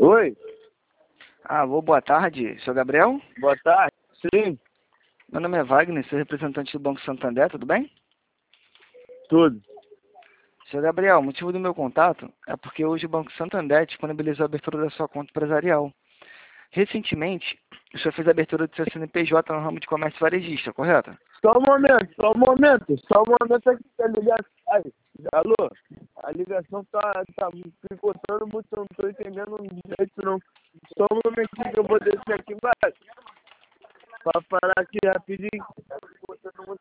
Oi, Alô, boa tarde. Sou Gabriel? boa tarde. Sim, Meu nome é Wagner, sou representante do Banco Santander, tudo bem? tudo. Seu Gabriel, o motivo do meu contato é porque hoje o Banco Santander disponibilizou a abertura da sua conta empresarial. Recentemente, o senhor fez a abertura do seu CNPJ no ramo de comércio varejista, correto? Só um momento aqui, tá ligado? Aí, alô, a ligação tá picotando muito, eu não tô entendendo direito não. Só um momentinho que eu vou descer aqui embaixo. Pra falar aqui rapidinho. Tá picotando muito.